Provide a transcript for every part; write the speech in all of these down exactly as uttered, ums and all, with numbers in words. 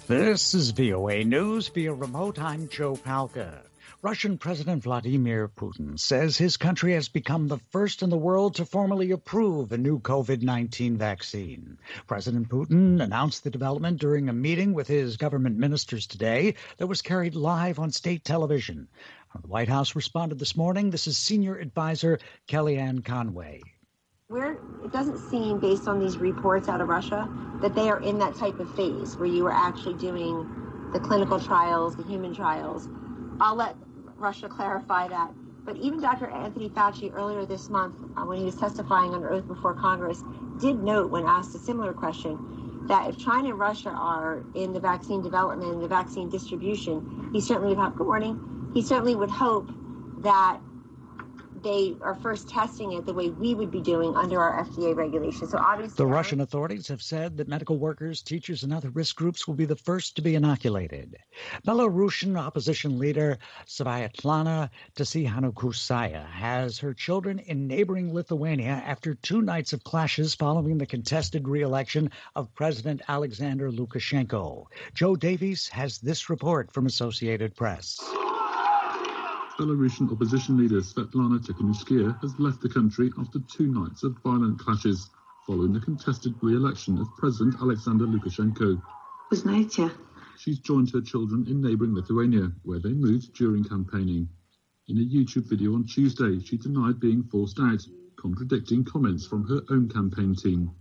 This is V O A News via remote. I'm Joe Palca. Russian President Vladimir Putin says his country has become the first in the world to formally approve a new COVID nineteen vaccine. President Putin announced the development during a meeting with his government ministers today that was carried live on state television. The White House responded this morning. This is Senior Advisor Kellyanne Conway. Where it doesn't seem, based on these reports out of Russia, that they are in that type of phase where you are actually doing the clinical trials, the human trials. I'll let Russia clarify that. But even Doctor Anthony Fauci earlier this month, uh, when he was testifying under oath before Congress, did note when asked a similar question that if China and Russia are in the vaccine development and the vaccine distribution, he certainly would have, good morning, he certainly would hope that they are first testing it the way we would be doing under our F D A regulations. So obviously, the Russian authorities have said that medical workers, teachers, and other risk groups will be the first to be inoculated. Belarusian opposition leader Sviatlana Tsihanousskaya has her children in neighboring Lithuania after two nights of clashes following the contested re-election of President Alexander Lukashenko. Joe Davies has this report from Associated Press. Belarusian opposition leader Svetlana Tikhanovskaya has left the country after two nights of violent clashes following the contested re-election of President Alexander Lukashenko. She's joined her children in neighbouring Lithuania, where they moved during campaigning. In a YouTube video on Tuesday, she denied being forced out, contradicting comments from her own campaign team.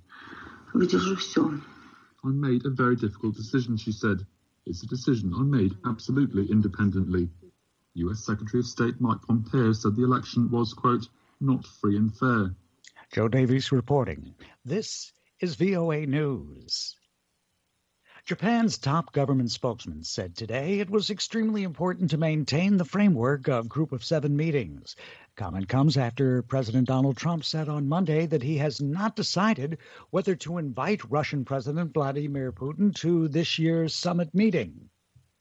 I made a very difficult decision, she said. It's a decision I made absolutely independently. U S Secretary of State Mike Pompeo said the election was, quote, not free and fair. Joe Davies reporting. This is V O A News. Japan's top government spokesman said today it was extremely important to maintain the framework of Group of Seven meetings. Comment comes after President Donald Trump said on Monday that he has not decided whether to invite Russian President Vladimir Putin to this year's summit meeting.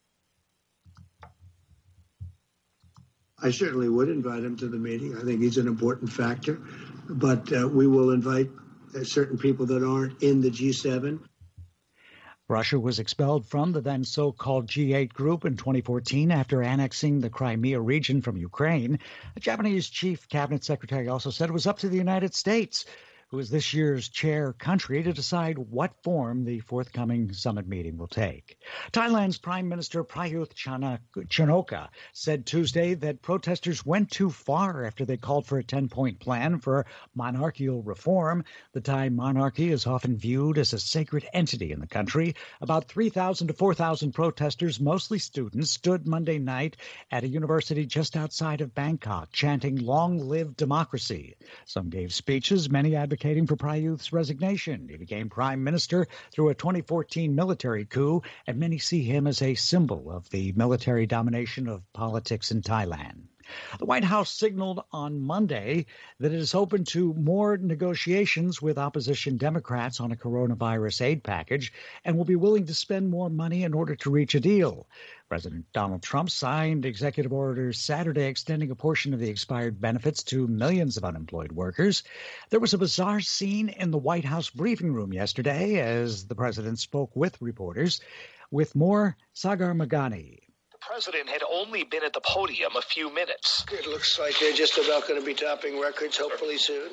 I certainly would invite him to the meeting. I think he's an important factor. But uh, we will invite uh, certain people that aren't in the G seven. Russia was expelled from the then so-called G eight group in twenty fourteen after annexing the Crimea region from Ukraine. A Japanese chief cabinet secretary also said it was up to the United States, who is this year's chair country, to decide what form the forthcoming summit meeting will take. Thailand's Prime Minister Prayut Chan-o-cha said Tuesday that protesters went too far after they called for a ten-point plan for monarchical reform. The Thai monarchy is often viewed as a sacred entity in the country. About three thousand to four thousand protesters, mostly students, stood Monday night at a university just outside of Bangkok, chanting, "Long live democracy." Some gave speeches, many advocated advocating for Prayut's resignation. He became prime minister through a twenty fourteen military coup, and many see him as a symbol of the military domination of politics in Thailand. The White House signaled on Monday that it is open to more negotiations with opposition Democrats on a coronavirus aid package and will be willing to spend more money in order to reach a deal. President Donald Trump signed executive orders Saturday extending a portion of the expired benefits to millions of unemployed workers. There was a bizarre scene in the White House briefing room yesterday as the president spoke with reporters. With more, Sagar Meghani. The president had only been at the podium a few minutes. It looks like they're just about going to be topping records, hopefully soon.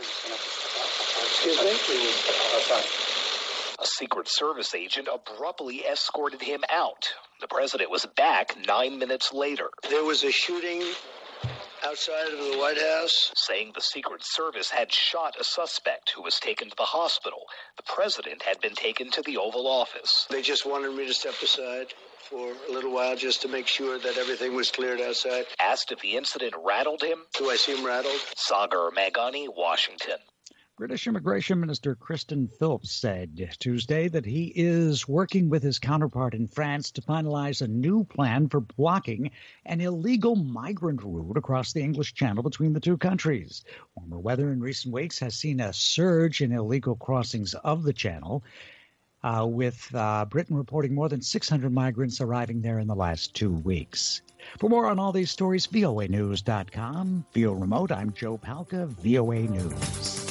Excuse me? A Secret Service agent abruptly escorted him out. The president was back nine minutes later. There was a shooting outside of the White House, saying the Secret Service had shot a suspect who was taken to the hospital. The president had been taken to the Oval Office. They just wanted me to step aside for a little while just to make sure that everything was cleared outside. Asked if the incident rattled him. Do I seem rattled? Sagar Meghani, Washington. British Immigration Minister Kristen Phillips said Tuesday that he is working with his counterpart in France to finalize a new plan for blocking an illegal migrant route across the English Channel between the two countries. Warmer weather in recent weeks has seen a surge in illegal crossings of the Channel, uh, with uh, Britain reporting more than six hundred migrants arriving there in the last two weeks. For more on all these stories, V O A news dot com. V O Remote, I'm Joe Palca, V O A News.